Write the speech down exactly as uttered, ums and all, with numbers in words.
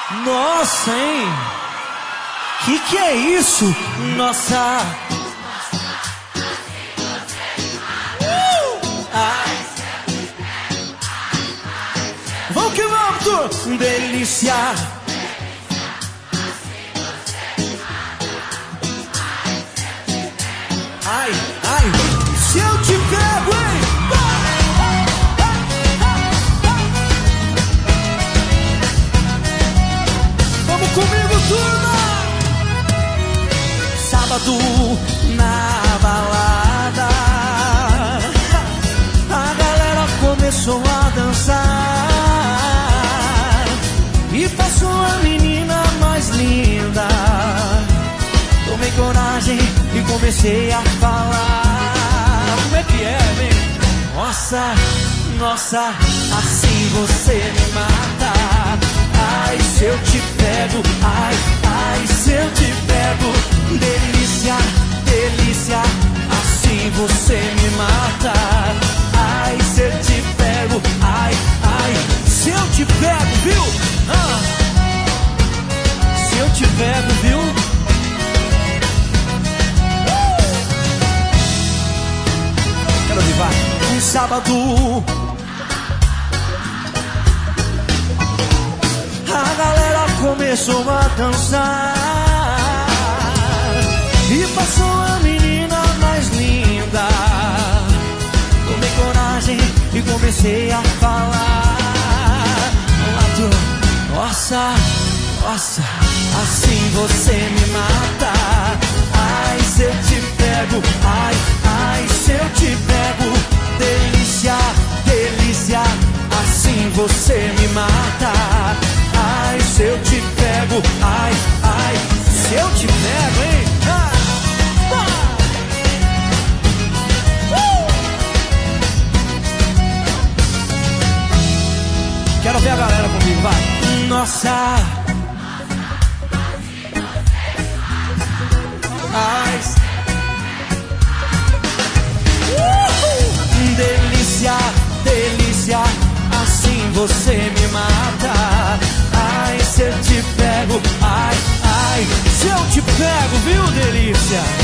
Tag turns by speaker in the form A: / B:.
A: Nossa, hein? Que que é isso? Nossa. Uh! Ai. Vamos que vamos, tu! Delícia. Ai, ai. Se eu te pego, hein? Vamos comigo, turma! Sábado na balada, a galera começou a dançar e passou a menina mais linda. Tomei coragem e comecei a falar. Como é que é, vem? Nossa, nossa, assim você me mata. Ai, se eu te pego, ai, ai, se eu te pego. Delícia, delícia, assim você me mata. Ai, se eu te pego, ai, ai, se eu te pego, viu? Ah, se eu te pego, viu? Uh! Quero ouvir, vai. Um sábado, a galera começou a dançar e passou a menina mais linda. Tomei coragem e comecei a falar. Nossa, nossa, assim você me mata. Ai, se eu te pego, ai, ai, se eu te pego. Delícia, delícia, assim você me mata. Ai, se eu te pego, ai, ai, se eu te pego, hein? Ah, uh! Quero ver a galera comigo, vai. Nossa, ai, uh! Delícia, delícia, assim você me mata. Ai, se eu te pego, ai, ai, se eu te pego, viu, delícia?